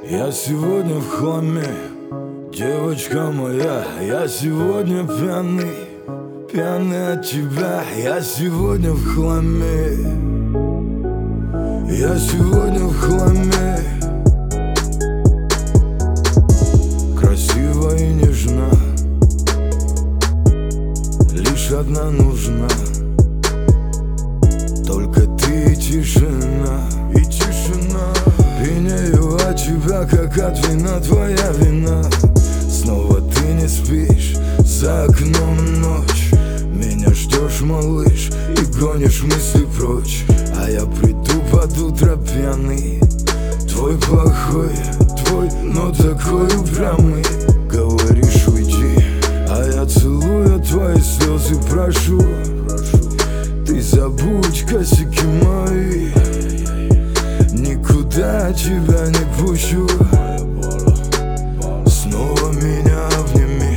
Я сегодня в хламе, девочка моя. Я сегодня пьяный, пьяный от тебя. Я сегодня в хламе, я сегодня в хламе. Красива и нежна, лишь одна нужна. Только ты и тишина, и тишина. Пьянею от тебя, как от вина, твоя вина. Снова ты не спишь, за окном ночь. Меня ждешь, малыш, и гонишь мысли прочь. А я приду под утро пьяный, твой плохой, твой, но такой упрямый. Говоришь уйди, а я целую твои слезы, прошу. Ты забудь косяки мои, никуда тебя не пущу. Снова меня обними.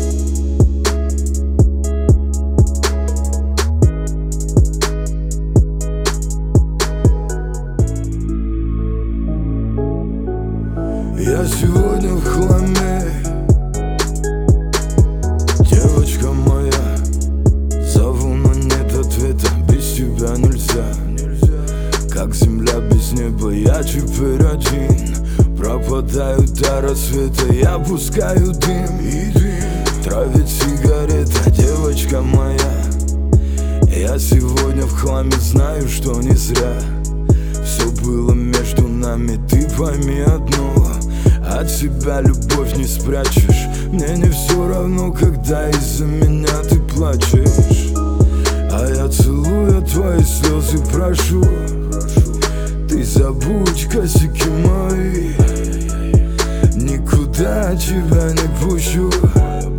Я сегодня в хламе, девочка моя. Зову, но нет ответа, без тебя нельзя. Как земля без неба, я теперь один. Пропадаю до рассвета, я пускаю дым. И дым травит сигарета, девочка моя. Я сегодня в хламе, знаю, что не зря. Все было между нами, ты пойми одно: от себя любовь не спрячешь. Мне не все равно, когда из-за меня ты плачешь. А я целую твои слезы, прошу. Ты забудь косяки мои, никуда тебя не пущу.